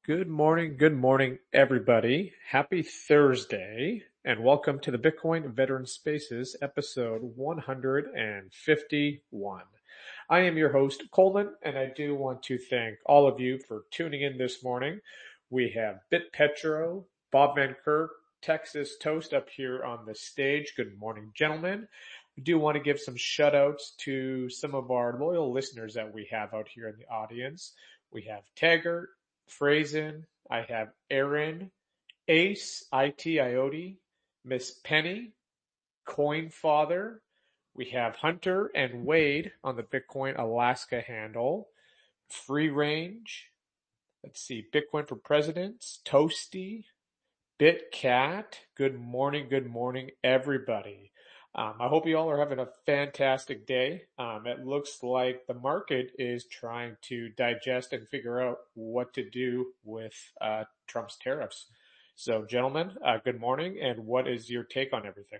Good morning, everybody. Happy Thursday, and welcome to the Bitcoin Veteran Spaces, episode 151. I am your host, Coleman, and I do want to thank all of you for tuning in this morning. We have BitPetro, Bob Van Kirk, Texas Toast up here on the stage. Good morning, gentlemen. We do want to give some shout outs to some of our loyal listeners that we have out here in the audience. We have Taggart, Phrasen, I have Aaron, Ace, IOT, Miss Penny, Coinfather. We have Hunter and Wade on the Bitcoin Alaska handle. Free Range. Let's see, Bitcoin for Presidents, Toasty, BitCat. Good morning, everybody. I hope you all are having a fantastic day. It looks like the market is trying to digest and figure out what to do with Trump's tariffs. So, gentlemen, good morning, and what is your take on everything?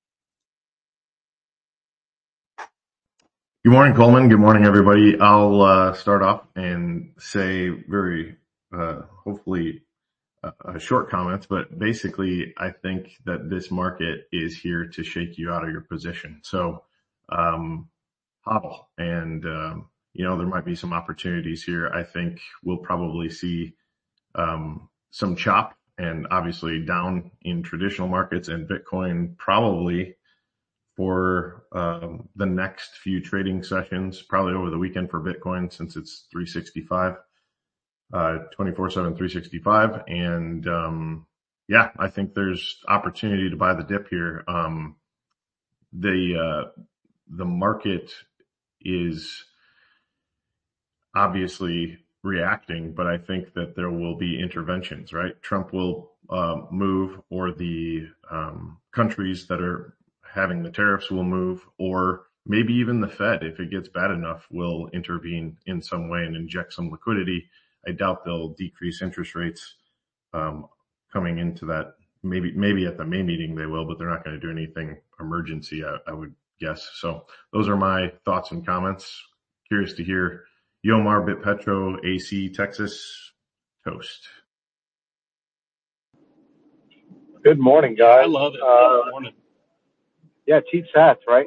Good morning, Coleman. Good morning, everybody. I'll start off and say very, hopefully, short comments, but basically, I think that this market is here to shake you out of your position. So, hodl. And, there might be some opportunities here. I think we'll probably see, some chop and obviously down in traditional markets, and Bitcoin probably for the next few trading sessions, probably over the weekend for Bitcoin, since it's 365, 24/7, 365. And I think there's opportunity to buy the dip here. The market is obviously reacting, but I think that there will be interventions, right? Trump will move, or the countries that are having the tariffs will move, or maybe even the Fed, if it gets bad enough, will intervene in some way and inject some liquidity. I doubt they'll decrease interest rates coming into that. Maybe at the May meeting they will, but they're not going to do anything emergency, I would guess. So those are my thoughts and comments. Curious to hear Yomar, BitPetro, AC, Texas Toast. Good morning, guys. I love it. Good morning. Yeah, cheap sats, right?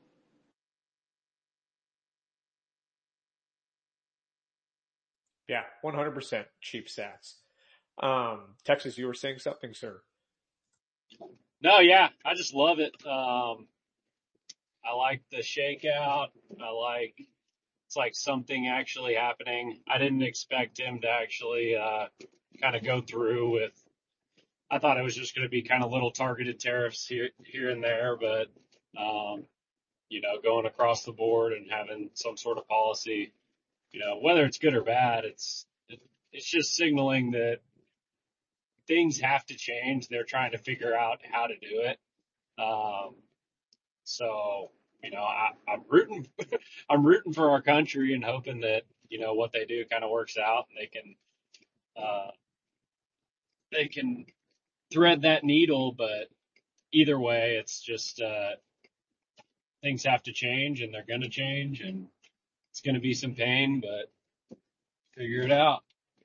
Yeah, 100% cheap sats. Texas, you were saying something, sir? No, yeah, I just love it. I like the shakeout. It's like something actually happening. I didn't expect him to actually kind of go through with. I thought it was just going to be kind of little targeted tariffs here and there, but going across the board and having some sort of policy, whether it's good or bad, it's just signaling that things have to change. They're trying to figure out how to do it. I'm rooting, I'm rooting for our country and hoping that, what they do kind of works out and they can thread that needle. But either way, it's just, things have to change, and they're going to change, and it's going to be some pain, but figure it out.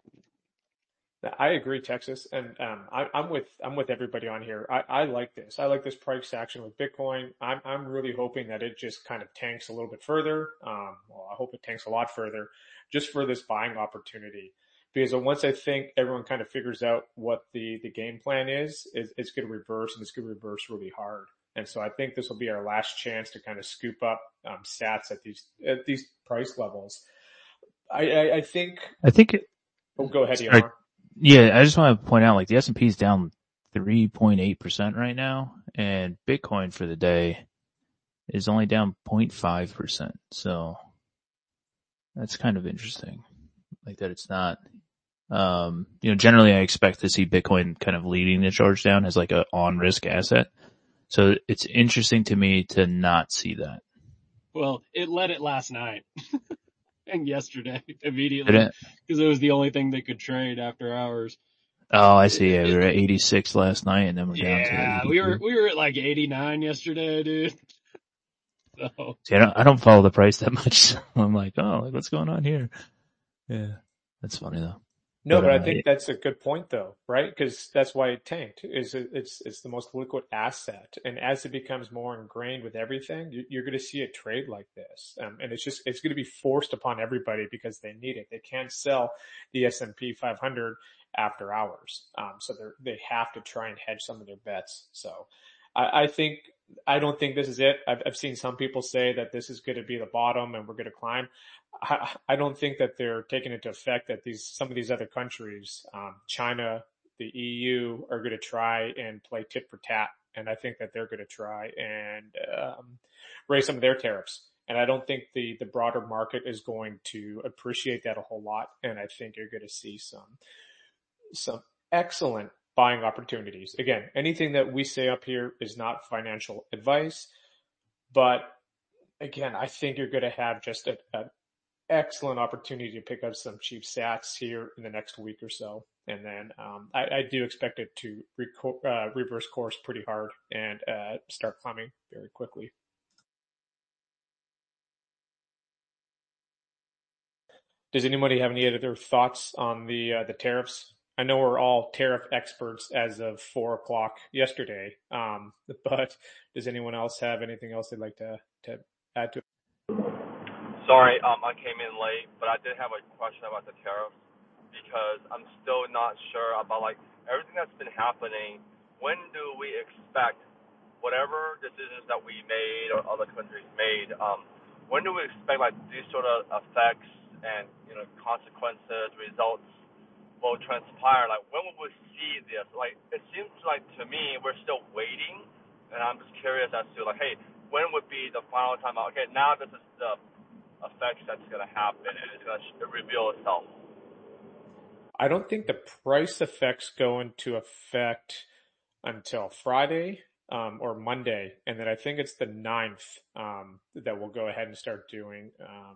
I agree, Texas, and I'm with everybody on here. I like this. I like this price action with Bitcoin. I'm really hoping that it just kind of tanks a little bit further. Well, I hope it tanks a lot further, just for this buying opportunity. Because once I think everyone kind of figures out what the game plan is, it's going to reverse, and it's going to reverse really hard. And so I think this will be our last chance to kind of scoop up sats at these price levels. I think. Oh, go ahead, Yomar. Yeah, I just want to point out, like, the S&P is down 3.8% right now, and Bitcoin for the day is only down 0.5%. So that's kind of interesting. Like that it's not, generally I expect to see Bitcoin kind of leading the charge down as like a on-risk asset. So it's interesting to me to not see that. Well, it led it last night. And yesterday immediately, because it was the only thing they could trade after hours. Oh, I see. Yeah, we were at 86 last night, and then we're down to 82. Yeah, we were at like 89 yesterday, dude. So see, I don't follow the price that much. So I'm like, what's going on here? Yeah, that's funny though. No, But but I think that's a good point though, right? Because that's why it tanked. It's the most liquid asset, and as it becomes more ingrained with everything, you're going to see a trade like this, and it's going to be forced upon everybody because they need it. They can't sell the S&P 500 after hours, so they have to try and hedge some of their bets. So, I think I don't think this is it. I've seen some people say that this is going to be the bottom and we're going to climb. I don't think that they're taking into effect that some of these other countries, China, the EU, are going to try and play tit for tat, and I think that they're going to try and raise some of their tariffs. And I don't think the broader market is going to appreciate that a whole lot. And I think you're going to see some excellent buying opportunities. Again, anything that we say up here is not financial advice, but again, I think you're going to have just an excellent opportunity to pick up some cheap sats here in the next week or so. And then I do expect it to reverse course pretty hard and start climbing very quickly. Does anybody have any other thoughts on the tariffs? I know we're all tariff experts as of 4:00 yesterday, but does anyone else have anything else they'd like to add to it? Sorry, I came in late, but I did have a question about the tariffs because I'm still not sure about like everything that's been happening. When do we expect whatever decisions that we made or other countries made? When do we expect like these sort of effects and consequences, results will transpire? Like when will we see this? Like it seems like to me we're still waiting, and I'm just curious as to like, hey, when would be the final time? Okay, now this is the effects that's going to happen, and it's going to reveal itself. I don't think the price effects go into effect until Friday or Monday, and then I think it's the 9th that we'll go ahead and start doing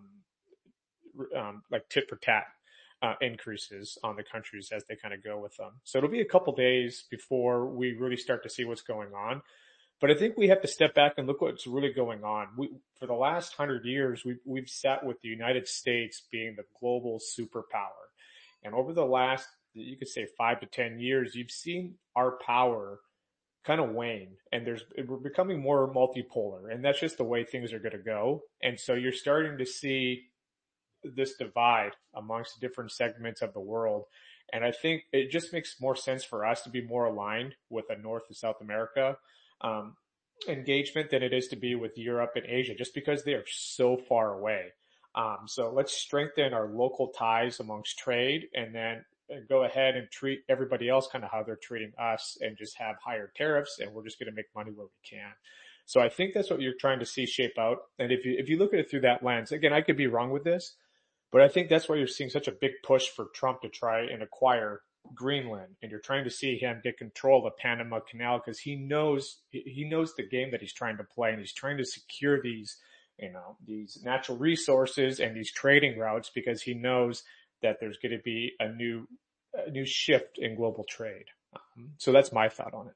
like tit for tat increases on the countries as they kind of go with them. So it'll be a couple days before we really start to see what's going on. But I think we have to step back and look what's really going on. For the last 100 years, we've sat with the United States being the global superpower. And over the last, you could say 5 to 10 years, you've seen our power kind of wane, and we're becoming more multipolar, and that's just the way things are going to go. And so you're starting to see this divide amongst different segments of the world. And I think it just makes more sense for us to be more aligned with a North and South America engagement than it is to be with Europe and Asia, just because they are so far away. So let's strengthen our local ties amongst trade, and then go ahead and treat everybody else kind of how they're treating us, and just have higher tariffs, and we're just going to make money where we can. So I think that's what you're trying to see shape out. And if you look at it through that lens, again, I could be wrong with this, but I think that's why you're seeing such a big push for Trump to try and acquire Greenland, and you're trying to see him get control of the Panama Canal, because he knows the game that he's trying to play, and he's trying to secure these natural resources and these trading routes, because he knows that there's going to be a new shift in global trade. So that's my thought on it.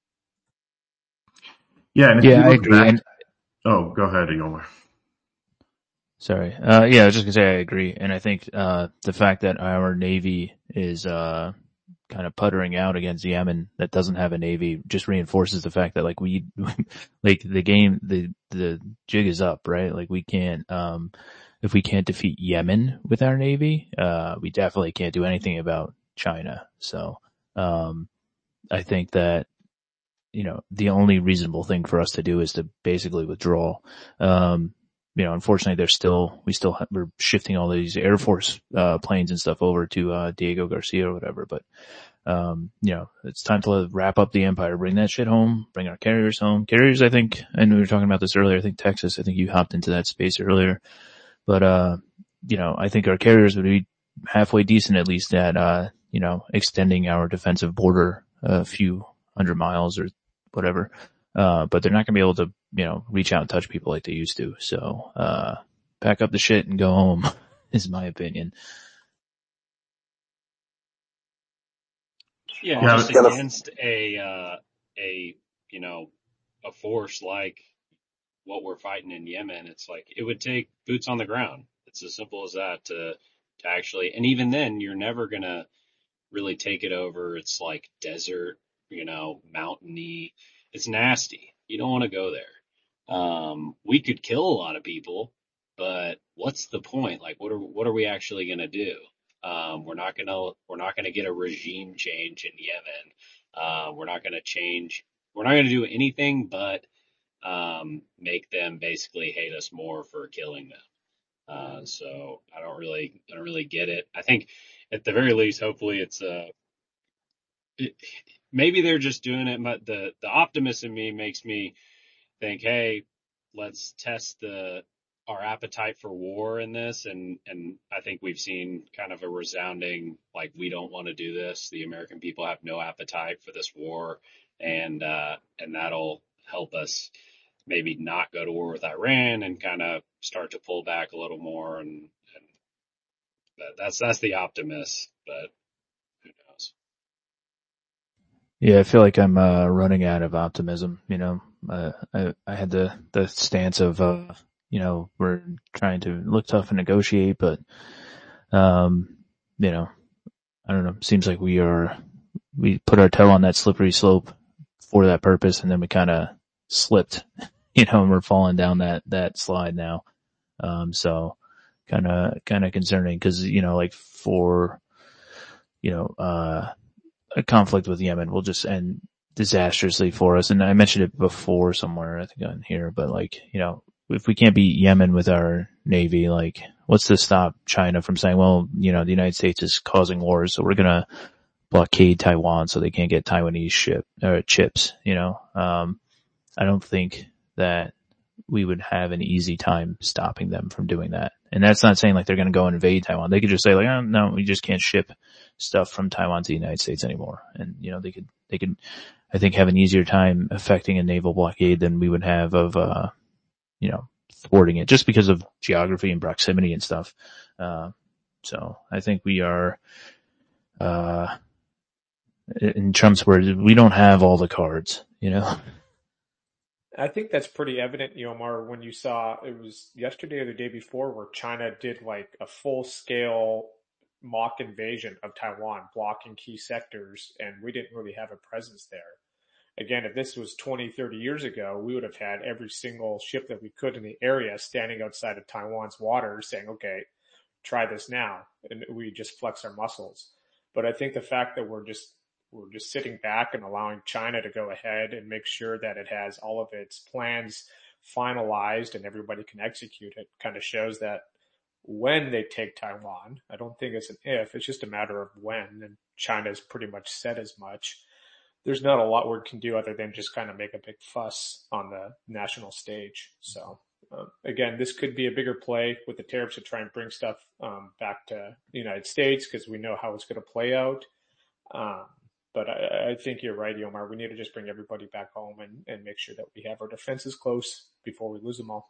Yeah, and I agree. Oh, go ahead, Yomar. Sorry. I was just gonna say I agree. And I think, the fact that our Navy is, kind of puttering out against Yemen that doesn't have a Navy just reinforces the fact that like like the game, the jig is up, right? Like we can't, if we can't defeat Yemen with our Navy, we definitely can't do anything about China. So, I think that, the only reasonable thing for us to do is to basically withdraw. Unfortunately we're shifting all these Air Force, planes and stuff over to, Diego Garcia or whatever, but, it's time to wrap up the empire, bring that shit home, bring our carriers home. Carriers, I think, and we were talking about this earlier, I think Texas, I think you hopped into that space earlier, but, I think our carriers would be halfway decent at least at, extending our defensive border a few 100 miles or whatever. But they're not gonna be able to, reach out and touch people like they used to. So, pack up the shit and go home is my opinion. Yeah, just against a force like what we're fighting in Yemen, it's like it would take boots on the ground. It's as simple as that to actually, and even then you're never gonna really take it over. It's like desert, mountainy. It's nasty. You don't want to go there. We could kill a lot of people, but what's the point? Like, what are we actually going to do? We're not gonna get a regime change in Yemen. We're not gonna do anything but, make them basically hate us more for killing them. So I don't really get it. I think at the very least, hopefully maybe they're just doing it, but the optimist in me makes me think, hey, let's test our appetite for war in this, and I think we've seen kind of a resounding, like, we don't want to do this. The American people have no appetite for this war, and that'll help us maybe not go to war with Iran and kind of start to pull back a little more, and that's the optimist, but who knows? Yeah, I feel like I'm running out of optimism. I had the stance of we're trying to look tough and negotiate, but you know, I don't know. Seems like we put our toe on that slippery slope for that purpose, and then we kind of slipped, and we're falling down that slide now. So kind of concerning because, like for, a conflict with Yemen will just end disastrously for us. And I mentioned it before somewhere, I think on here, but if we can't beat Yemen with our Navy, like what's to stop China from saying, well, the United States is causing wars, so we're going to blockade Taiwan so they can't get Taiwanese chips, I don't think that we would have an easy time stopping them from doing that. And that's not saying like they're going to go and invade Taiwan. They could just say like, oh, no, we just can't ship stuff from Taiwan to the United States anymore. And, they could, I think, have an easier time affecting a naval blockade than we would have of, thwarting it just because of geography and proximity and stuff. So I think we are, in Trump's words, we don't have all the cards, I think that's pretty evident, Yomar, when you saw it was yesterday or the day before where China did like a full scale mock invasion of Taiwan, blocking key sectors, and we didn't really have a presence there. Again, if this was 20, 30 years ago, we would have had every single ship that we could in the area standing outside of Taiwan's waters saying, okay, try this now. And we just flex our muscles. But I think the fact that we're just sitting back and allowing China to go ahead and make sure that it has all of its plans finalized and everybody can execute it kind of shows that when they take Taiwan, I don't think it's an if, it's just a matter of when, and China's pretty much said as much. There's not a lot we can do other than just kind of make a big fuss on the national stage. So again, this could be a bigger play with the tariffs to try and bring stuff back to the United States because we know how it's going to play out. But I think you're right, Yomar. We need to just bring everybody back home and make sure that we have our defenses close before we lose them all.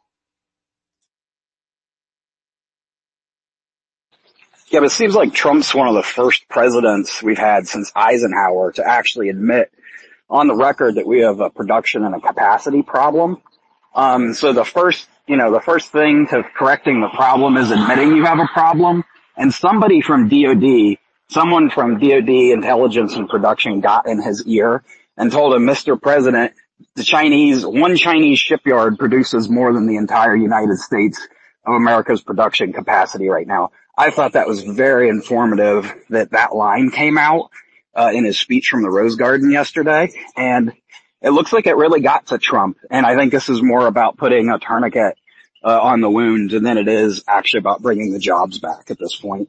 Yeah, but it seems like Trump's one of the first presidents we've had since Eisenhower to actually admit on the record that we have a production and a capacity problem. So the first thing to correcting the problem is admitting you have a problem. And someone from DOD intelligence and production got in his ear and told him, Mr. President, one Chinese shipyard produces more than the entire United States of America's production capacity right now. I thought that was very informative that line came out, in his speech from the Rose Garden yesterday. And it looks like it really got to Trump. And I think this is more about putting a tourniquet, on the wound than it is actually about bringing the jobs back at this point.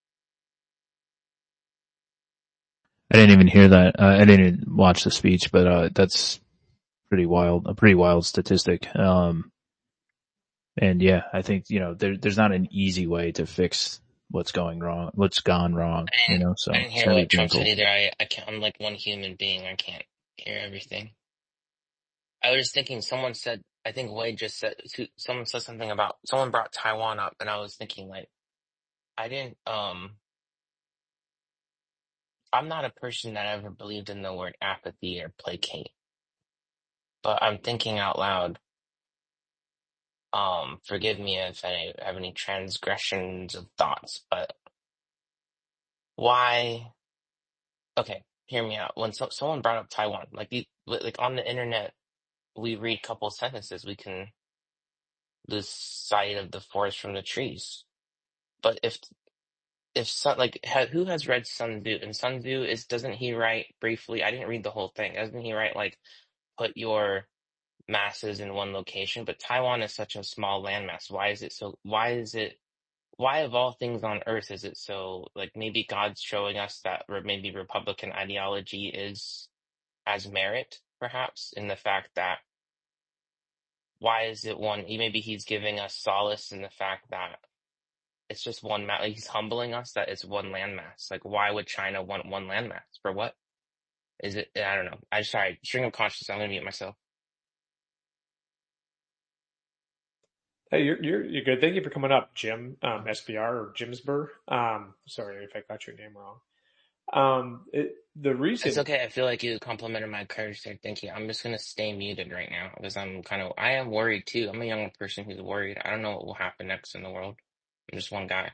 I didn't even hear that. I didn't watch the speech, but that's a pretty wild statistic. And yeah, I think, there's not an easy way to fix what's gone wrong, so I didn't hear what Trump said either. I can't, I'm like one human being. I can't hear everything. I was thinking I think Wade just said, someone said something about, someone brought Taiwan up, and I was thinking like, I'm not a person that ever believed in the word apathy or placate, but I'm thinking out loud. Forgive me if I have any transgressions of thoughts, but why okay, hear me out. When someone brought up Taiwan, like on the internet, we read a couple sentences, we can lose sight of the forest from the trees. But who has read Sun Tzu? And Sun Tzu doesn't he write briefly? I didn't read the whole thing. Doesn't he write like put your masses in one location? But Taiwan is such a small landmass. Why of all things on earth is it so, like, maybe God's showing us that maybe Republican ideology has merit, perhaps, in the fact that why is it maybe he's giving us solace in the fact that it's just like he's humbling us that it's one landmass. Like, why would China want one landmass? For what? Is it? I don't know. Sorry, string of consciousness. I'm gonna mute myself. Hey, you're good. Thank you for coming up, Jim, SBR or Jimsburg. Sorry if I got your name wrong. The reason It's okay. I feel like you complimented my courage there. Thank you. I'm just gonna stay muted right now because I am worried too. I'm a young person who's worried. I don't know what will happen next in the world. I'm just one guy.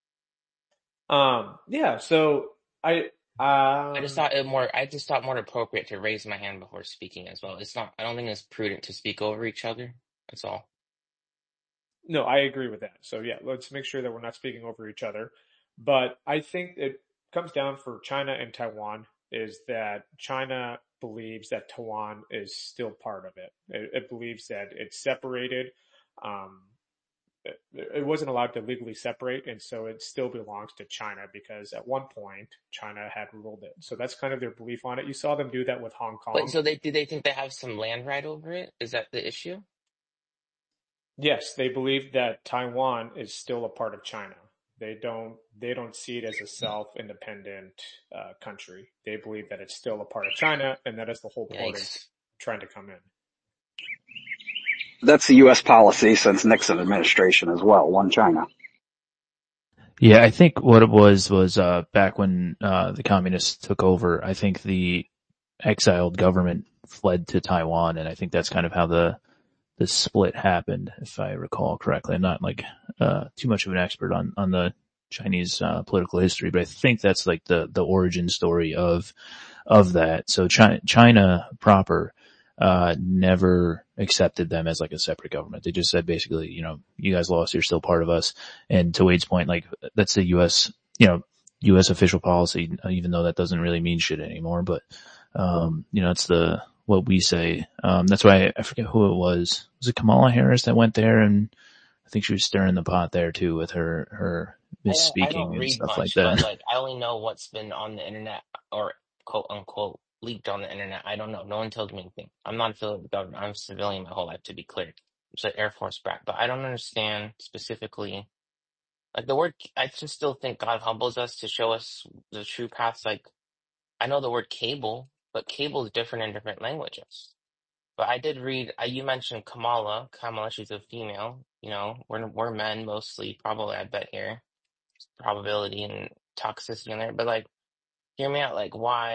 yeah, so I just thought more appropriate to raise my hand before speaking as well. I don't think it's prudent to speak over each other. That's all. No, I agree with that. So yeah, let's make sure that we're not speaking over each other. But I think it comes down for China and Taiwan is that China believes that Taiwan is still part of it. It believes that it's separated. It wasn't allowed to legally separate, and so it still belongs to China because at one point China had ruled it. So that's kind of their belief on it. You saw them do that with Hong Kong. Wait, so do they think they have some land right over it? Is that the issue? Yes, they believe that Taiwan is still a part of China. They don't see it as a self-independent country. They believe that it's still a part of China, and that is the whole point of trying to come in. That's the U.S. policy since Nixon administration as well, one China. Yeah, I think what it was back when the communists took over, I think the exiled government fled to Taiwan, and I think that's kind of how the split happened, if I recall correctly. I'm not like too much of an expert on the Chinese political history, but I think that's like the origin story of that. So China proper never accepted them as like a separate government. They just said basically, you guys lost, you're still part of us. And to Wade's point, like that's the US official policy, even though that doesn't really mean shit anymore. But it's what we say. That's why I forget who it was. Was it Kamala Harris that went there? And I think she was stirring the pot there too with her misspeaking and stuff like that. But like, I only know what's been on the internet or quote unquote leaked on the internet. I don't know. No one tells me anything. I'm not affiliated with the government. I'm a civilian my whole life, to be clear. I'm just an Air Force brat, but I don't understand specifically like the word. I just still think God humbles us to show us the true paths. Like I know the word cable, but cable is different in different languages. But I did read, you mentioned Kamala, she's a female, we're men mostly, probably, I bet here. Probability and toxicity in there. But like, hear me out, like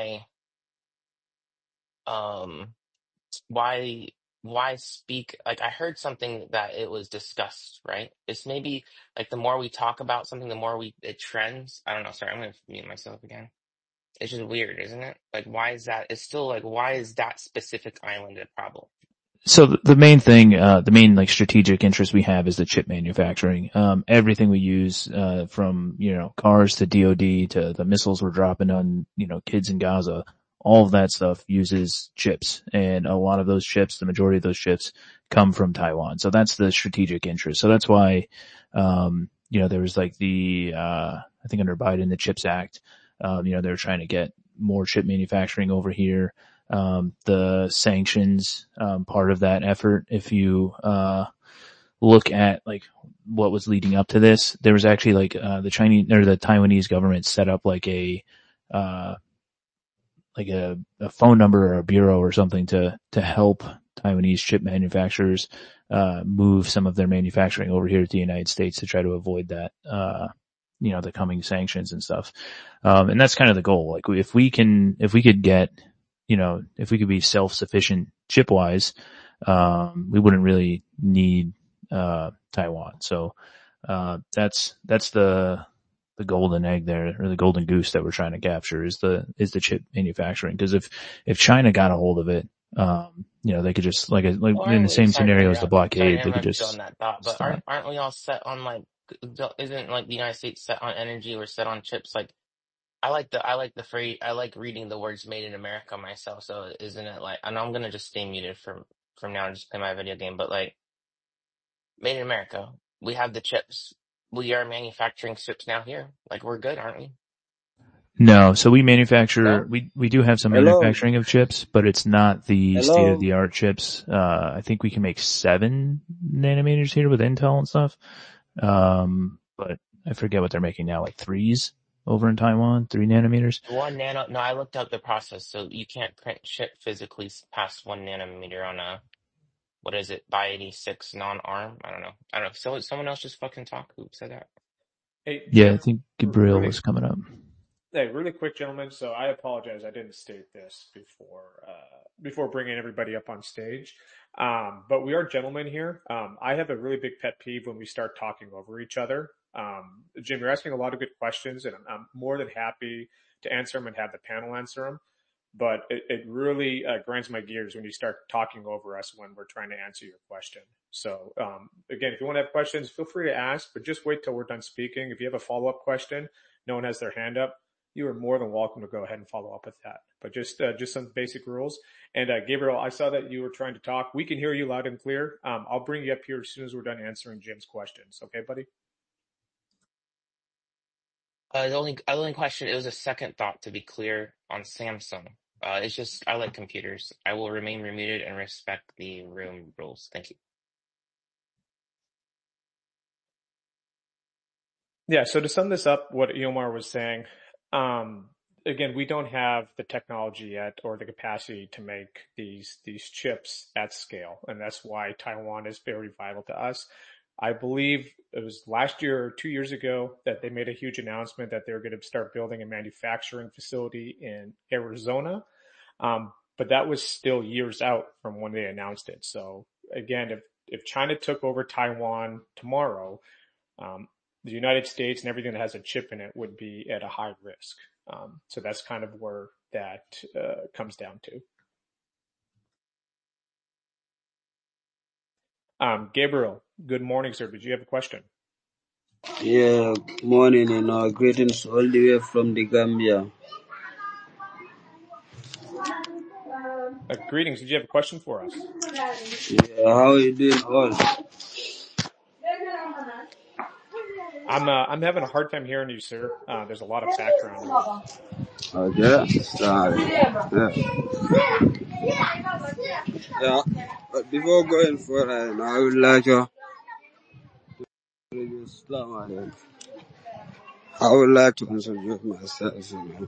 why speak, like I heard something that it was discussed, right? It's maybe like the more we talk about something, the more it trends. I don't know, sorry, I'm gonna mute myself again. It's just weird, isn't it? Like, why is that? It's still like, why is that specific island a problem? So the main thing, the main like strategic interest we have is the chip manufacturing. Everything we use, from, cars to DOD to the missiles we're dropping on, kids in Gaza, all of that stuff uses chips. And a lot of those chips, the majority of those chips come from Taiwan. So that's the strategic interest. So that's why, there was like I think under Biden, the CHIPS Act, they were trying to get more chip manufacturing over here. The sanctions, part of that effort, if you, look at like what was leading up to this, there was actually like, the Taiwanese government set up like a phone number or a bureau or something to help Taiwanese chip manufacturers, move some of their manufacturing over here to the United States to try to avoid that, the coming sanctions and stuff. And that's kind of the goal. Like if we could be self-sufficient chip-wise, we wouldn't really need Taiwan. So that's the the golden egg there, or the golden goose that we're trying to capture is the chip manufacturing. Cause if China got a hold of it, they could just, like Well, in the same sorry to scenario as the interrupt. Sorry to blockade, they could interrupt you on just that thought, but stop. aren't we all set on like, isn't like the United States set on energy or set on chips? Like, I like reading the words made in America myself. So isn't it like, I know I'm going to just stay muted from now and just play my video game, but like made in America, we have the chips. We are manufacturing chips now here. Like we're good, aren't we? No, so we manufacture, No? we do have some Hello, manufacturing of chips, but it's not the state of hello. the art chips. I think we can make 7 nanometers here with Intel and stuff. But I forget what they're making now, like 3s over in Taiwan, 3 nanometers. 1 nano. No, I looked up the process. So you can't print chip physically past 1 nanometer on a, what is it, by 86 non-ARM? I don't know. So someone else just fucking talk. Who said that? Hey, Yeah, I Jim, think Gabriel really, was coming up. hey, really quick, gentlemen. So I apologize. I didn't state this before bringing everybody up on stage. But we are gentlemen here. I have a really big pet peeve when we start talking over each other. Jim, you're asking a lot of good questions, and I'm more than happy to answer them and have the panel answer them. But it really grinds my gears when you start talking over us when we're trying to answer your question. So again, if you want to have questions, feel free to ask, but just wait till we're done speaking. If you have a follow-up question, no one has their hand up, you are more than welcome to go ahead and follow up with that. But just some basic rules. And Gabriel, I saw that you were trying to talk. We can hear you loud and clear. I'll bring you up here as soon as we're done answering Jim's questions. Okay, buddy? The only question, it was a second thought to be clear on Samsung. It's just, I like computers. I will remain remuted and respect the room rules. Thank you. Yeah, so to sum this up, what Eomar was saying, again, we don't have the technology yet or the capacity to make these chips at scale, and that's why Taiwan is very vital to us. I believe it was last year or 2 years ago that they made a huge announcement that they're going to start building a manufacturing facility in Arizona. But that was still years out from when they announced it. So again, if China took over Taiwan tomorrow, um, the United States and everything that has a chip in it would be at a high risk. So that's kind of where that comes down to. Gabriel, good morning, sir. Did you have a question? Yeah, morning and greetings all the way from the Gambia. Greetings. Did you have a question for us? Yeah, how are you doing all? I'm having a hard time hearing you, sir. There's a lot of background noise. Okay, sorry. Yeah, but before going further, I would like to introduce myself.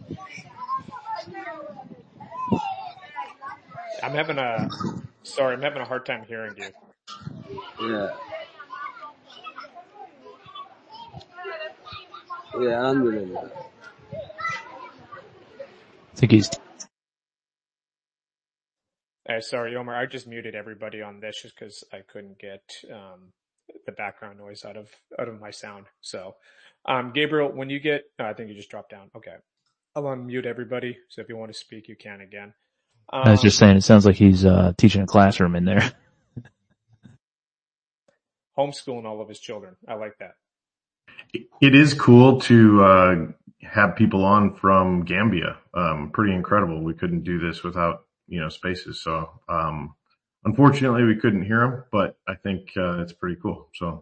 I'm having a hard time hearing you. Yeah, alhamdulillah. I think he's Sorry, Omar. I just muted everybody on this just because I couldn't get the background noise out of my sound. So, Gabriel, when you get, I think you just dropped down. Okay, I'll unmute everybody. So if you want to speak, you can again. I was just saying, it sounds like he's teaching a classroom in there. Homeschooling all of his children. I like that. It is cool to have people on from Gambia. Pretty incredible. We couldn't do this without spaces. So unfortunately, we couldn't hear them, but I think it's pretty cool. So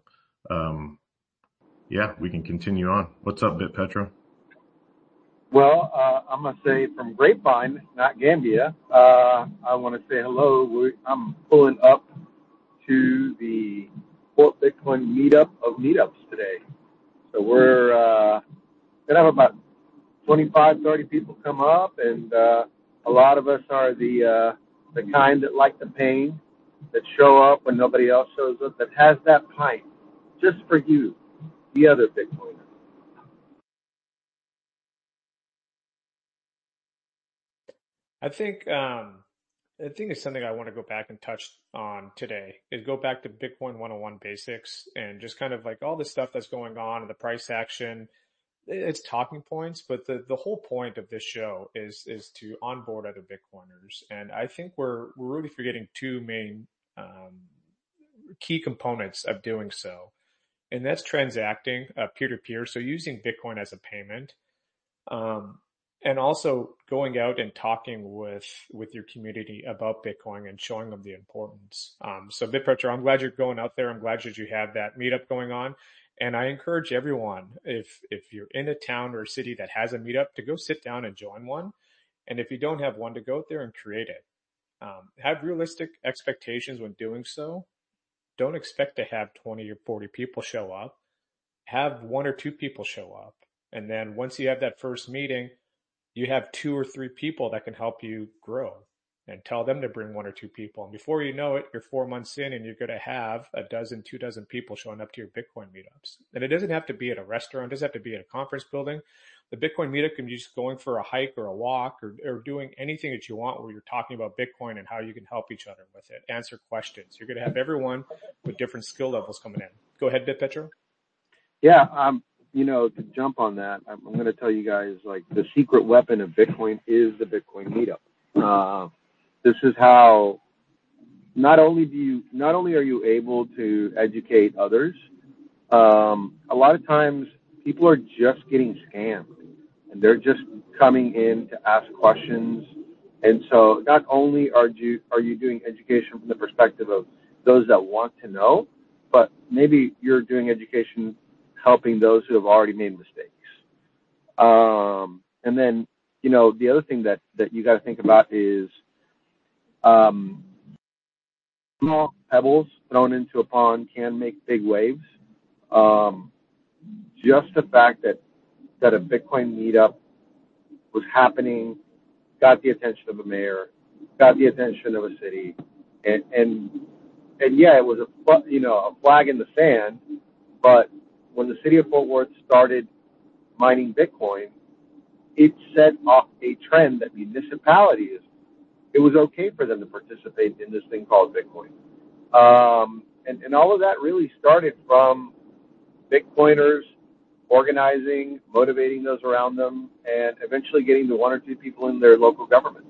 yeah, we can continue on. What's up, BitPetro? Well, I'm going to say from Grapevine, not Gambia, I want to say hello. I'm pulling up to the Fort Bitcoin meetup of meetups today. So we're going to have about 25, 30 people come up, and a lot of us are the kind that like the pain, that show up when nobody else shows up, that has that pint just for you, the other Bitcoiner. I think it's something I want to go back and touch on today is go back to Bitcoin 101 basics and just kind of like all the stuff that's going on and the price action. it's talking points, but the whole point of this show is to onboard other Bitcoiners. And I think we're really forgetting two main key components of doing so. And that's transacting peer-to-peer. So using Bitcoin as a payment. And also going out and talking with your community about Bitcoin and showing them the importance. So BitPetro, I'm glad you're going out there. I'm glad that you have that meetup going on. And I encourage everyone, if you're in a town or a city that has a meetup, to go sit down and join one. And if you don't have one, to go out there and create it. Have realistic expectations when doing so. Don't expect to have 20 or 40 people show up. Have 1 or 2 people show up. And then once you have that first meeting, you have 2 or 3 people that can help you grow, and tell them to bring 1 or 2 people. And before you know it, you're 4 months in and you're going to have 2 dozen people showing up to your Bitcoin meetups. And it doesn't have to be at a restaurant. It doesn't have to be at a conference building. The Bitcoin meetup can be just going for a hike or a walk, or doing anything that you want where you're talking about Bitcoin and how you can help each other with it, answer questions. You're going to have everyone with different skill levels coming in. Go ahead, BitPetro. Yeah, to jump on that, I'm going to tell you guys, like, the secret weapon of Bitcoin is the Bitcoin meetup. This is how not only are you able to educate others, a lot of times people are just getting scammed, and they're just coming in to ask questions. And so not only are you doing education from the perspective of those that want to know, but maybe you're doing education helping those who have already made mistakes. And then, the other thing that you got to think about is small pebbles thrown into a pond can make big waves. Just the fact that a Bitcoin meetup was happening got the attention of a mayor, got the attention of a city, and yeah, it was a flag in the sand. But when the city of Fort Worth started mining Bitcoin, it set off a trend that municipalities, it was okay for them to participate in this thing called Bitcoin. And all of that really started from Bitcoiners organizing, motivating those around them, and eventually getting the 1 or 2 people in their local government.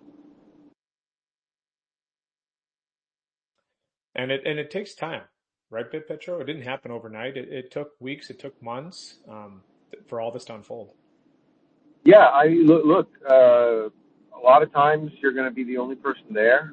And it takes time, right, BitPetro? It didn't happen overnight. It took weeks, it took months for all this to unfold. Yeah, look, a lot of times you're going to be the only person there.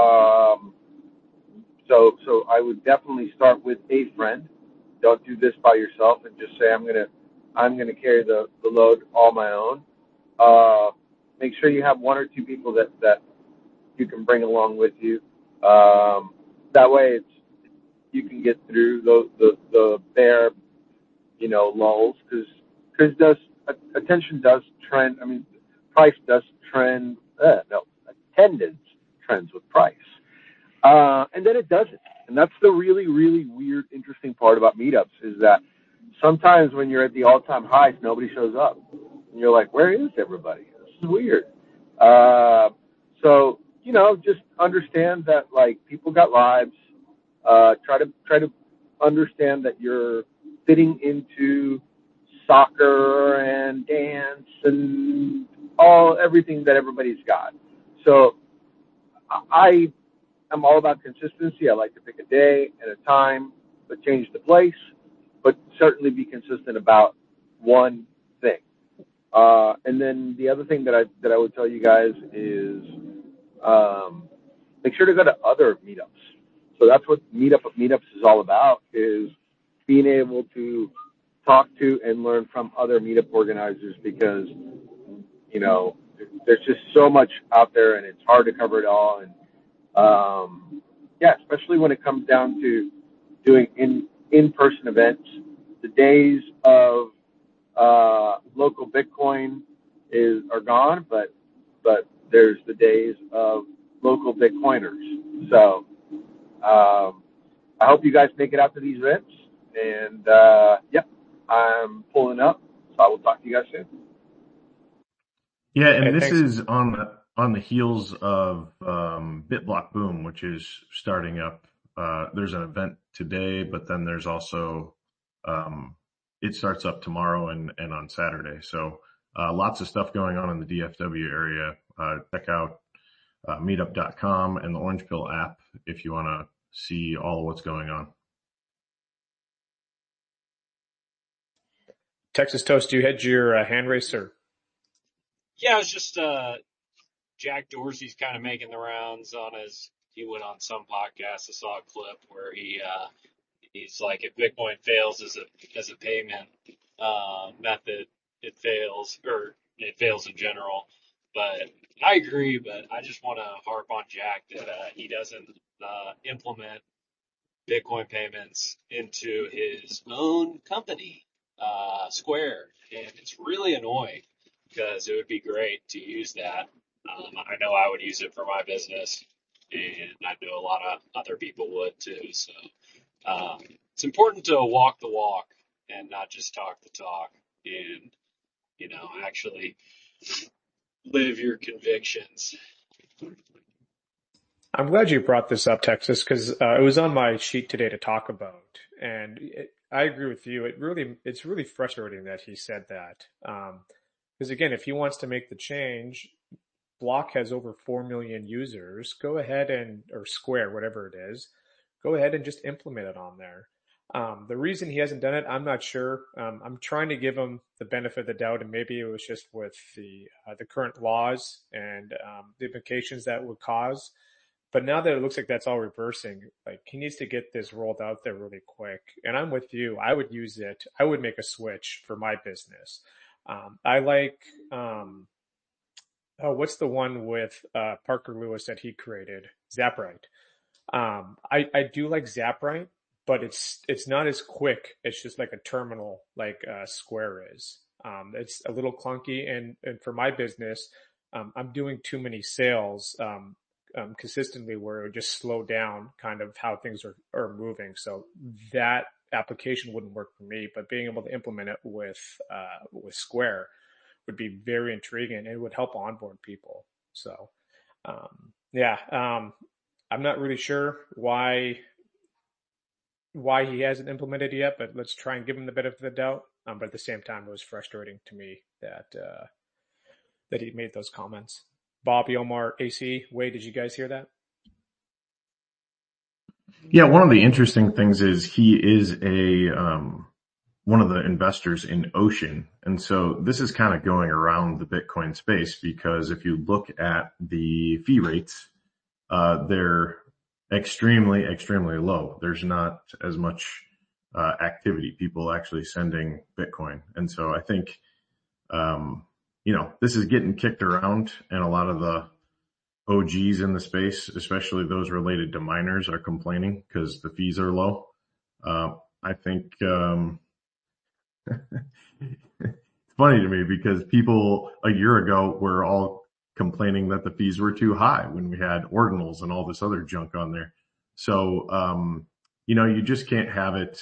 So I would definitely start with a friend. Don't do this by yourself and just say, I'm gonna carry the load all my own. Make sure you have 1 or 2 people that you can bring along with you. That way you can get through the bare, lulls, because attention does trend. I mean, price does trend. Attendance trends with price. And then it doesn't. And that's the really, really weird, interesting part about meetups, is that sometimes when you're at the all-time highs, nobody shows up. And you're like, where is everybody? This is weird. So, just understand that, like, people got lives. Try to understand that you're fitting into soccer and dance and everything that everybody's got. So I'm all about consistency. I like to pick a day and a time, but change the place, but certainly be consistent about one thing. And then the other thing that I would tell you guys is make sure to go to other meetups. So that's what meetups is all about, is being able to talk to and learn from other meetup organizers, because there's just so much out there and it's hard to cover it all. And especially when it comes down to doing in-person events. The days of local Bitcoin are gone, but there's the days of local Bitcoiners. So I hope you guys make it out to these events. And I'm pulling up, so I will talk to you guys soon. Yeah, and this is on the heels of BitBlock Boom, which is starting up. There's an event today, but then there's also it starts up tomorrow and on Saturday. So, lots of stuff going on in the DFW area. Check out, meetup.com and the Orange Pill app if you want to see all of what's going on. Texas Toast, you had your hand raised, sir. Yeah, it's just Jack Dorsey's kind of making the rounds on he went on some podcast. I saw a clip where he's like, if Bitcoin fails as a payment method, it fails, or it fails in general. But I agree, but I just want to harp on Jack that he doesn't implement Bitcoin payments into his own company, Square. And it's really annoying because it would be great to use that. I know I would use it for my business, and I know a lot of other people would too. So it's important to walk the walk and not just talk the talk, and actually live your convictions. I'm glad you brought this up, Texas, because it was on my sheet today to talk about, and I agree with you. It's really frustrating that he said that, because again, if he wants to make the change, Block has over 4 million users. Go ahead or Square, whatever it is, go ahead and just implement it on there. The reason he hasn't done it, I'm not sure. I'm trying to give him the benefit of the doubt, and maybe it was just with the current laws and the implications that would cause. But now that it looks like that's all reversing, like he needs to get this rolled out there really quick. And I'm with you. I would use it. I would make a switch for my business. I like, what's the one with Parker Lewis that he created? Zaprite. I do like Zaprite, but it's not as quick. It's just like a terminal, like Square is. It's a little clunky, and for my business, I'm doing too many sales consistently where it would just slow down kind of how things are moving. So that application wouldn't work for me, but being able to implement it with Square would be very intriguing, and it would help onboard people. So, I'm not really sure why he hasn't implemented it yet, but let's try and give him the benefit of the doubt. But at the same time, it was frustrating to me that he made those comments. Bob, Yomar, AC, Wade, did you guys hear that? Yeah, one of the interesting things is he is one of the investors in Ocean. And so this is kind of going around the Bitcoin space, because if you look at the fee rates, they're extremely, extremely low. There's not as much activity, people actually sending Bitcoin. And so I think, this is getting kicked around, and a lot of the OGs in the space, especially those related to miners, are complaining because the fees are low. I think it's funny to me because people a year ago were all complaining that the fees were too high when we had ordinals and all this other junk on there. So, you just can't have it.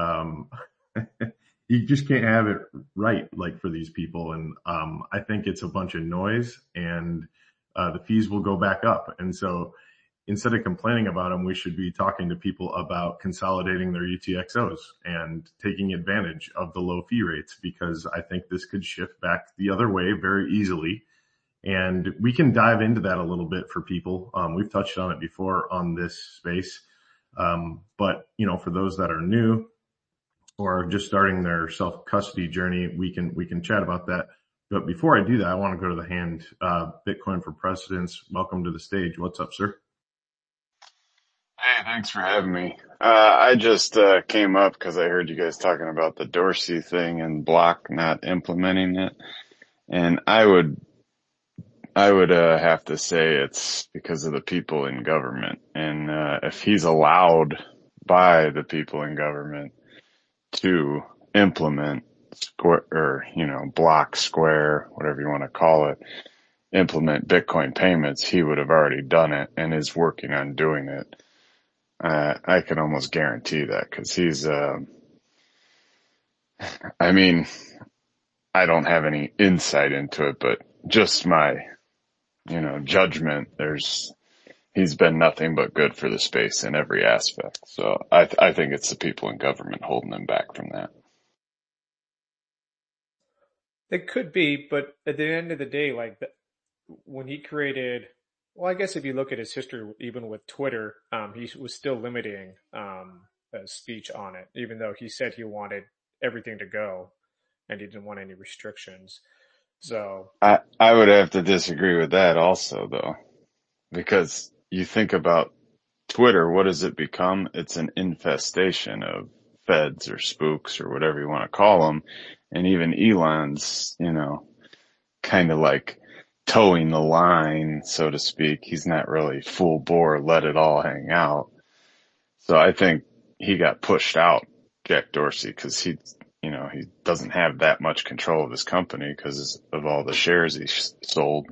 You just can't have it right, like, for these people. And I think it's a bunch of noise, and the fees will go back up. And so instead of complaining about them, we should be talking to people about consolidating their UTXOs and taking advantage of the low fee rates, because I think this could shift back the other way very easily. And we can dive into that a little bit for people. We've touched on it before on this space. But for those that are new or just starting their self-custody journey, we can chat about that. But before I do that, I want to go to the hand. Bitcoin for Presidents, welcome to the stage. What's up, sir? Hey, thanks for having me. I just came up because I heard you guys talking about the Dorsey thing and Block not implementing it. And I would have to say it's because of the people in government. And if he's allowed by the people in government to implement Square, or Block, Square, whatever you want to call it, implement Bitcoin payments, he would have already done it and is working on doing it. I can almost guarantee that, because he's I don't have any insight into it, but just my judgment, he's been nothing but good for the space in every aspect. So I think it's the people in government holding him back from that. It could be, but at the end of the day, like when he created, well, I guess if you look at his history, even with Twitter, he was still limiting speech on it, even though he said he wanted everything to go and he didn't want any restrictions. So I would have to disagree with that also though, because you think about Twitter, what does it become? It's an infestation of feds or spooks or whatever you want to call them. And even Elon's, kind of like towing the line, so to speak. He's not really full bore, let it all hang out. So I think he got pushed out, Jack Dorsey, because he doesn't have that much control of his company because of all the shares he sold.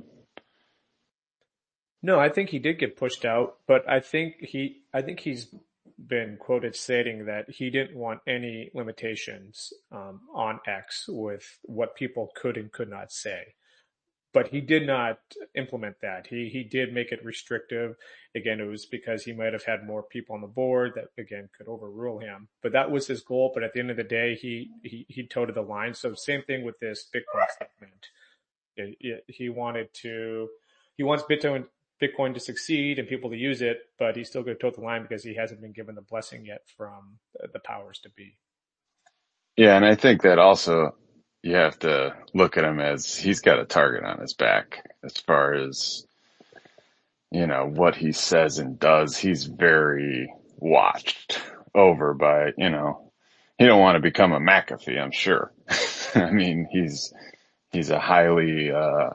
no, I think he did get pushed out, but I think he's been quoted stating that he didn't want any limitations on X with what people could and could not say. But he did not implement that. He did make it restrictive. Again, it was because he might have had more people on the board that again could overrule him. But that was his goal. But at the end of the day, he toed the line. So same thing with this Bitcoin statement. He wants Bitcoin to succeed and people to use it, but he's still going to toe the line because he hasn't been given the blessing yet from the powers to be. Yeah, and I think that also you have to look at him as he's got a target on his back as far as, what he says and does. He's very watched over by, he don't want to become a McAfee, I'm sure. I mean, he's a highly,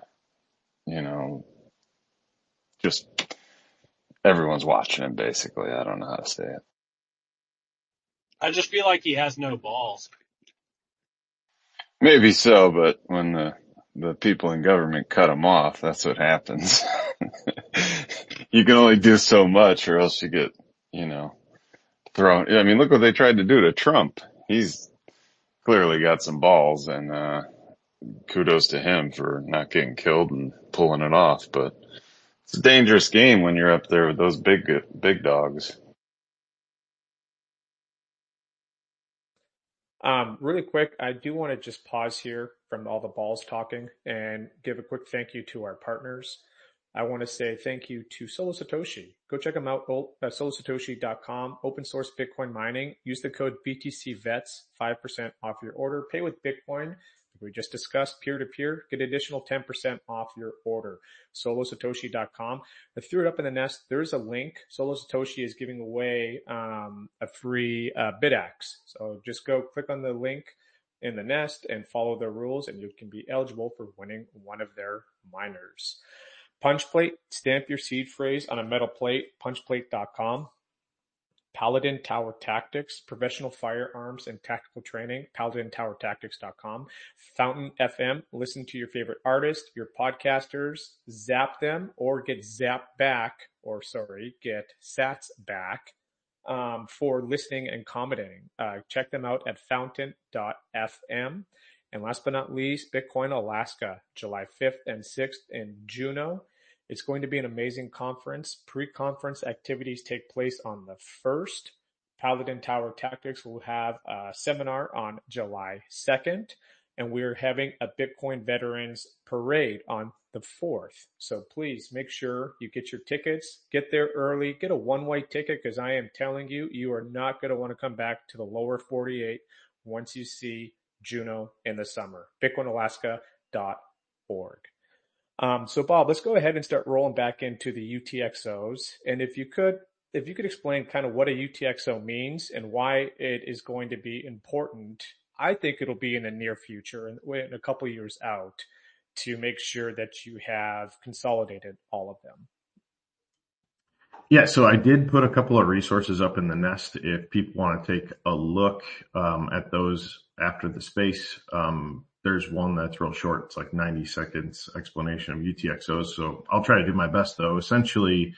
just everyone's watching him basically. I don't know how to say it. I just feel like he has no balls. Maybe so, but when the people in government cut him off, that's what happens. You can only do so much or else you get, thrown. I mean, look what they tried to do to Trump. He's clearly got some balls and, kudos to him for not getting killed and pulling it off, but it's a dangerous game when you're up there with those big dogs. Really quick, I do want to just pause here from all the balls talking and give a quick thank you to our partners. I want to say thank you to Solo Satoshi. Go check them out, solosatoshi.com, open source Bitcoin mining. Use the code BTCVETS, 5% off your order. Pay with Bitcoin. We just discussed peer-to-peer, get additional 10% off your order. solosatoshi.com. I threw it up in the nest. There's a link. Solo Satoshi is giving away a free BitAxe. So just go click on the link in the nest and follow the rules, and you can be eligible for winning one of their miners. Punch Plate, stamp your seed phrase on a metal plate, punchplate.com. Paladin Tower Tactics, professional firearms and tactical training, paladintowertactics.com. Fountain FM, listen to your favorite artists, your podcasters, zap them or get zapped back, get sats back for listening and commenting. Check them out at fountain.fm. And last but not least, Bitcoin Alaska, July 5th and 6th in Juneau. It's going to be an amazing conference. Pre-conference activities take place on the 1st. Paladin Tower Tactics will have a seminar on July 2nd. And we're having a Bitcoin Veterans Parade on the 4th. So please make sure you get your tickets. Get there early. Get a one-way ticket because I am telling you, you are not going to want to come back to the lower 48 once you see Juneau in the summer. BitcoinAlaska.org. So Bob, let's go ahead and start rolling back into the UTXOs. And if you could explain kind of what a UTXO means and why it is going to be important, I think it'll be in the near future and in a couple of years out to make sure that you have consolidated all of them. Yeah, so I did put a couple of resources up in the nest if people want to take a look at those after the space. There's one that's real short. It's like 90 seconds explanation of UTXOs. So I'll try to do my best though. Essentially,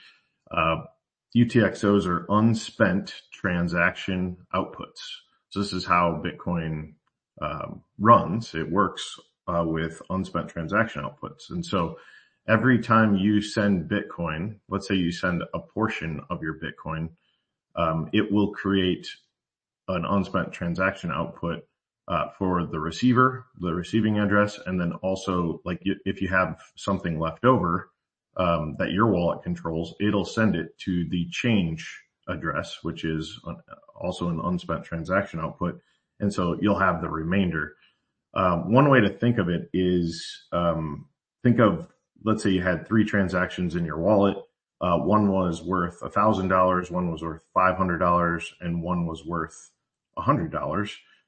UTXOs are unspent transaction outputs. So this is how Bitcoin runs. It works with unspent transaction outputs. And so every time you send Bitcoin, let's say you send a portion of your Bitcoin, it will create an unspent transaction output for the receiver, the receiving address, and then also like if you have something left over that your wallet controls, it'll send it to the change address, which is also an unspent transaction output. And so you'll have the remainder. One way to think of it is think of, let's say you had 3 transactions in your wallet. One was worth $1,000, one was worth $500, and one was worth $100.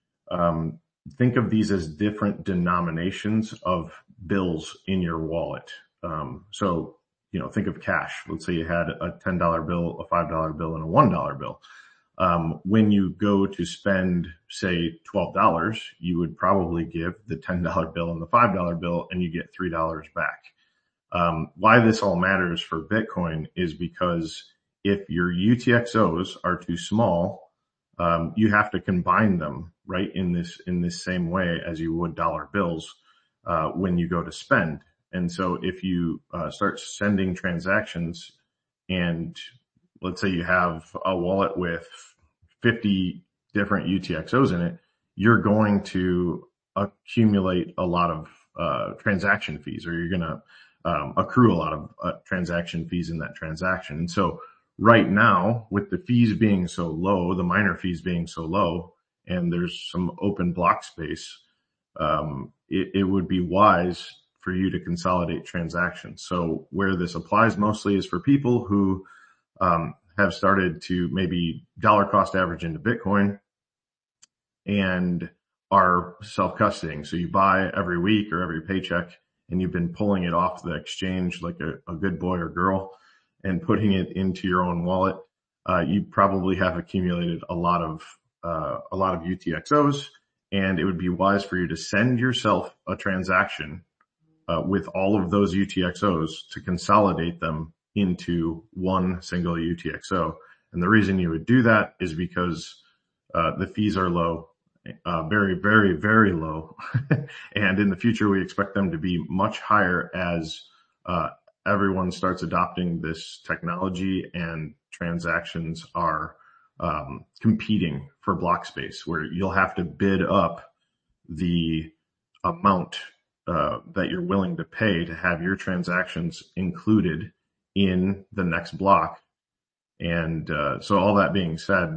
Think of these as different denominations of bills in your wallet. So, think of cash. Let's say you had a $10 bill, a $5 bill, and a $1 bill. When you go to spend, say, $12, you would probably give the $10 bill and the $5 bill, and you get $3 back. Why this all matters for Bitcoin is because if your UTXOs are too small, you have to combine them, right, in this same way as you would dollar bills, when you go to spend. And so if you, start sending transactions and let's say you have a wallet with 50 different UTXOs in it, you're going to accumulate a lot of, transaction fees, or you're going to, accrue a lot of transaction fees in that transaction. And so right now, with the fees being so low, the miner fees being so low, and there's some open block space, it would be wise for you to consolidate transactions. So where this applies mostly is for people who have started to maybe dollar cost average into Bitcoin and are self-custodying. So you buy every week or every paycheck, and you've been pulling it off the exchange like a good boy or girl and putting it into your own wallet. You probably have accumulated a lot of UTXOs, and it would be wise for you to send yourself a transaction with all of those UTXOs to consolidate them into one single UTXO. And the reason you would do that is because the fees are low. Very, very, very low. And in the future, we expect them to be much higher as everyone starts adopting this technology and transactions are competing for block space, where you'll have to bid up the amount that you're willing to pay to have your transactions included in the next block. And so all that being said,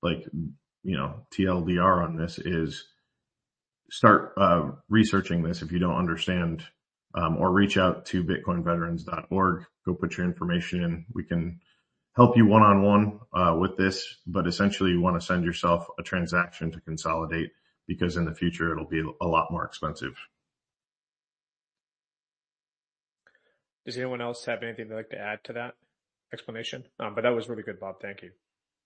TLDR on this is start researching this if you don't understand, or reach out to bitcoinveterans.org. Go put your information in. We can help you one-on-one with this, but essentially you want to send yourself a transaction to consolidate, because in the future it'll be a lot more expensive. Does anyone else have anything they'd like to add to that explanation? But that was really good, Bob. Thank you.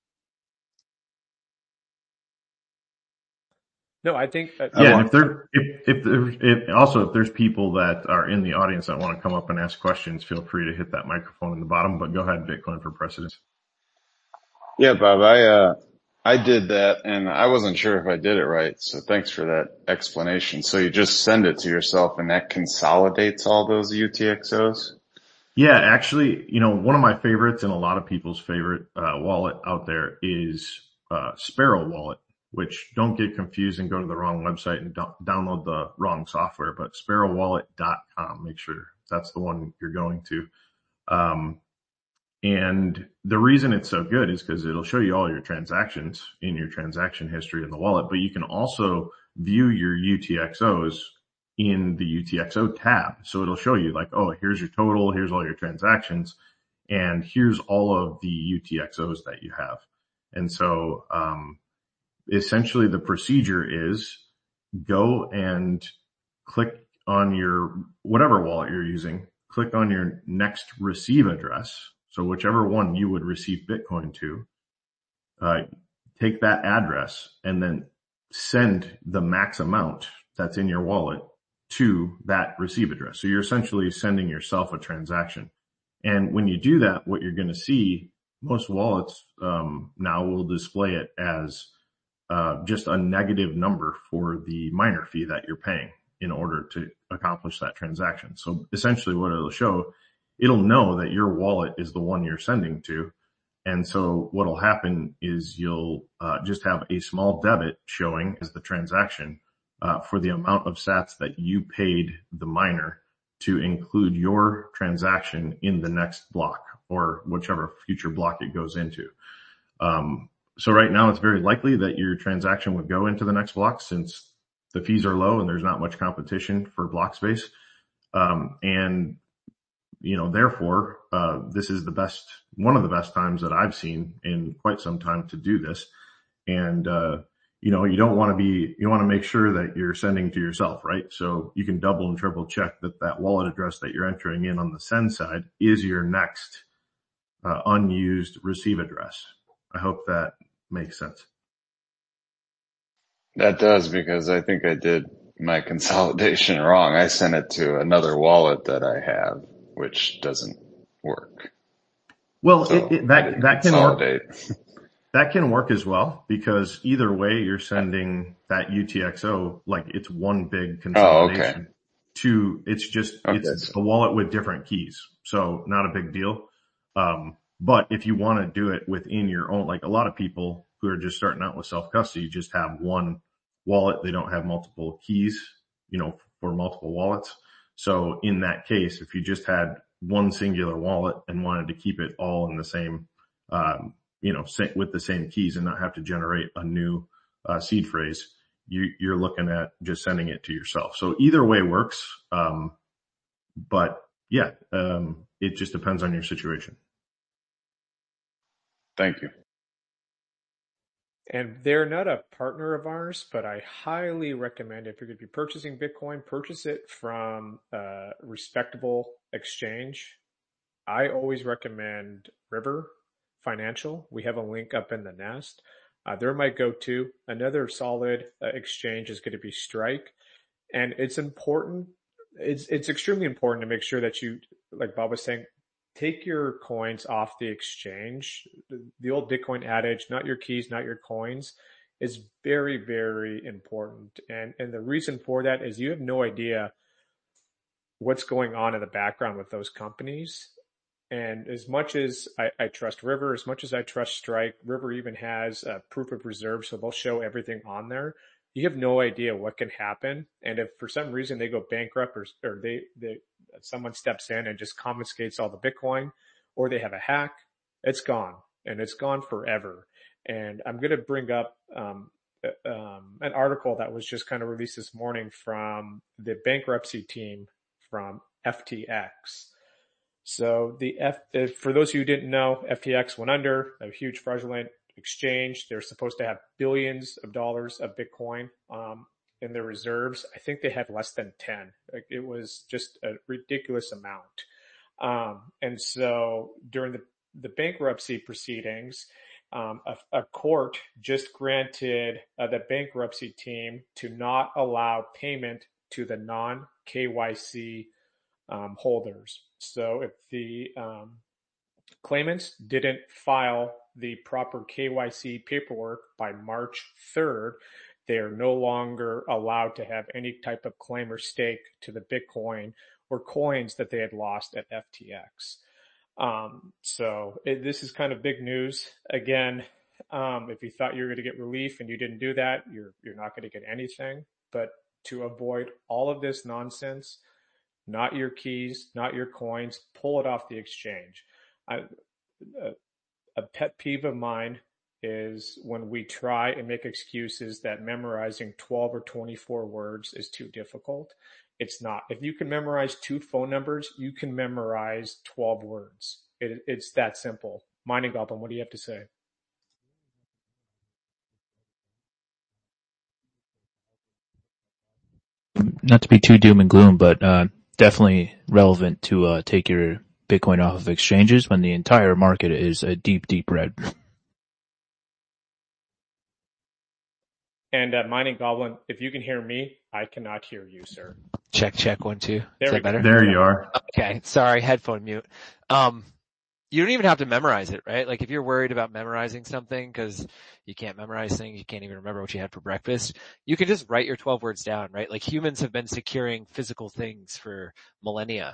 No, I think that, if there's people that are in the audience that want to come up and ask questions, feel free to hit that microphone in the bottom, but go ahead, Bitcoin for Precedence. Yeah, Bob, I did that and I wasn't sure if I did it right. So thanks for that explanation. So you just send it to yourself and that consolidates all those UTXOs? Yeah, actually, one of my favorites and a lot of people's favorite wallet out there is Sparrow Wallet, which don't get confused and go to the wrong website and download the wrong software, but sparrowwallet.com. Make sure that's the one you're going to. And the reason it's so good is because it'll show you all your transactions in your transaction history in the wallet, but you can also view your UTXOs in the UTXO tab. So it'll show you like, oh, here's your total, here's all your transactions, and here's all of the UTXOs that you have. And so, essentially the procedure is go and click on your, whatever wallet you're using, click on your next receive address. So whichever one you would receive Bitcoin to, take that address and then send the max amount that's in your wallet to that receive address. So you're essentially sending yourself a transaction. And when you do that, what you're going to see, most wallets now will display it as just a negative number for the miner fee that you're paying in order to accomplish that transaction. So essentially what it'll show, it'll know that your wallet is the one you're sending to, And so what'll happen is you'll just have a small debit showing as the transaction for the amount of sats that you paid the miner to include your transaction in the next block or whichever future block it goes into. So right now it's very likely that your transaction would go into the next block since the fees are low and there's not much competition for block space. And therefore, this is one of the best times that I've seen in quite some time to do this. And, you want to make sure that you're sending to yourself, right? So you can double and triple check that wallet address that you're entering in on the send side is your next, unused receive address. I hope that makes sense. That does, because I think I did my consolidation wrong. I sent it to another wallet that I have, which doesn't work. Well, So that can consolidate. That can work as well, because either way you're sending that UTXO, like it's one big consolidation. It's a wallet with different keys. So not a big deal. But if you want to do it within your own, like a lot of people who are just starting out with self-custody just have one wallet. They don't have multiple keys, for multiple wallets. So in that case, if you just had one singular wallet and wanted to keep it all in the same, with the same keys and not have to generate a new seed phrase, you're looking at just sending it to yourself. So either way works. But yeah, it just depends on your situation. Thank you. And they're not a partner of ours, but I highly recommend if you're going to be purchasing Bitcoin, purchase it from a respectable exchange. I always recommend River Financial. We have a link up in the nest. They're my go-to. Another solid exchange is going to be Strike. And it's important. It's extremely important to make sure that you, like Bob was saying, take your coins off the exchange. The old Bitcoin adage, not your keys, not your coins, is very, very important. And the reason for that is you have no idea what's going on in the background with those companies. And as much as I trust River, as much as I trust Strike, River even has a proof of reserve, so they'll show everything on there. You have no idea what can happen. And if for some reason they go bankrupt or someone steps in and just confiscates all the Bitcoin, or they have a hack, it's gone, and it's gone forever. And I'm going to bring up an article that was just kind of released this morning from the bankruptcy team from FTX. So for those of you who didn't know, FTX went under, a huge fraudulent exchange. They're supposed to have billions of dollars of Bitcoin in their reserves. I think they had less than 10. It was just a ridiculous amount. And so during the bankruptcy proceedings, a court just granted the bankruptcy team to not allow payment to the non-KYC holders. So if the claimants didn't file the proper KYC paperwork by March 3rd, they are no longer allowed to have any type of claim or stake to the Bitcoin or coins that they had lost at FTX. So this is kind of big news. Again, if you thought you were going to get relief and you didn't do that, you're not going to get anything. But to avoid all of this nonsense, not your keys, not your coins, pull it off the exchange. A pet peeve of mine is when we try and make excuses that memorizing 12 or 24 words is too difficult. It's not. If you can memorize 2 phone numbers, you can memorize 12 words. It's that simple. Mining Goblin, what do you have to say? Not to be too doom and gloom, but definitely relevant to take your Bitcoin off of exchanges when the entire market is a deep, deep red. And Mining Goblin, if you can hear me, I cannot hear you, sir. Check 1, 2. Is that better? There you are. Okay, sorry, headphone mute. You don't even have to memorize it, right? Like if you're worried about memorizing something because you can't memorize things, you can't even remember what you had for breakfast, you can just write your 12 words down, right? Like humans have been securing physical things for millennia.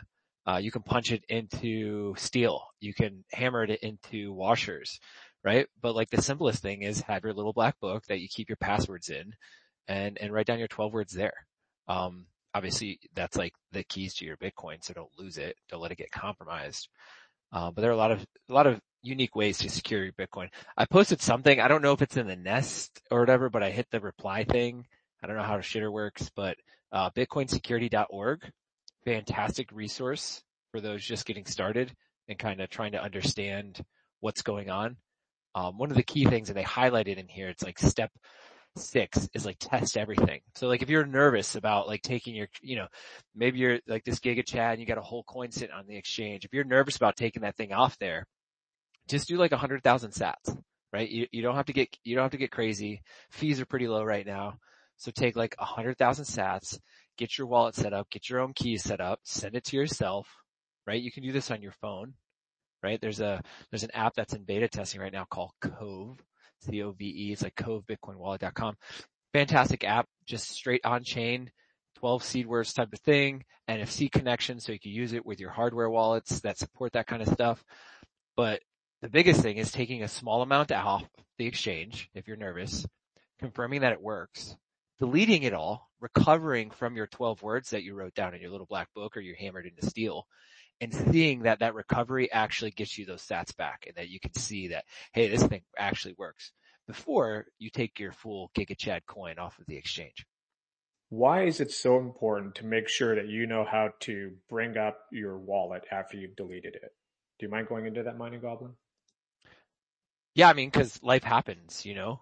You can punch it into steel. You can hammer it into washers, right? But like the simplest thing is have your little black book that you keep your passwords in and write down your 12 words there. Obviously that's like the keys to your Bitcoin. So don't lose it. Don't let it get compromised. But there are a lot of unique ways to secure your Bitcoin. I posted something. I don't know if it's in the Nest or whatever, but I hit the reply thing. I don't know how the shitter works, but bitcoinsecurity.org. Fantastic resource for those just getting started and kind of trying to understand what's going on. One of the key things, and they highlighted in here, it's like step 6 is like test everything. So like if you're nervous about like taking your, maybe you're like this GigaChad and you got a whole coin sitting on the exchange. If you're nervous about taking that thing off there, just do like 100,000 sats, right? You don't have to get crazy. Fees are pretty low right now. So take like 100,000 sats, get your wallet set up, get your own keys set up, send it to yourself, right? You can do this on your phone, right? There's an app that's in beta testing right now called Cove, C-O-V-E. It's like covebitcoinwallet.com. Fantastic app, just straight on chain, 12 seed words type of thing, NFC connection, so you can use it with your hardware wallets that support that kind of stuff. But the biggest thing is taking a small amount off the exchange if you're nervous, confirming that it works, deleting it all, recovering from your 12 words that you wrote down in your little black book or you hammered into steel, and seeing that recovery actually gets you those sats back and that you can see that, hey, this thing actually works before you take your full GigaChad coin off of the exchange. Why is it so important to make sure that you know how to bring up your wallet after you've deleted it? Do you mind going into that, Mining Goblin? Yeah, I mean, cause life happens,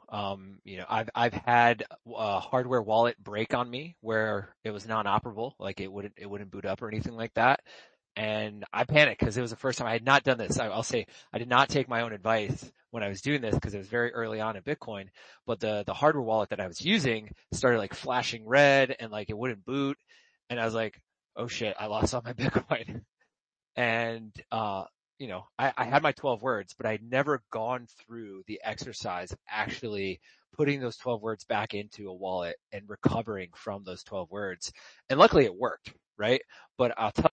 I've had a hardware wallet break on me where it was non-operable, like it wouldn't boot up or anything like that. And I panicked because it was the first time I had not done this. I'll say I did not take my own advice when I was doing this because it was very early on in Bitcoin, but the hardware wallet that I was using started like flashing red and like it wouldn't boot. And I was like, oh shit, I lost all my Bitcoin. And, I had my 12 words, but I'd never gone through the exercise of actually putting those 12 words back into a wallet and recovering from those 12 words. And luckily it worked, right? But I'll tell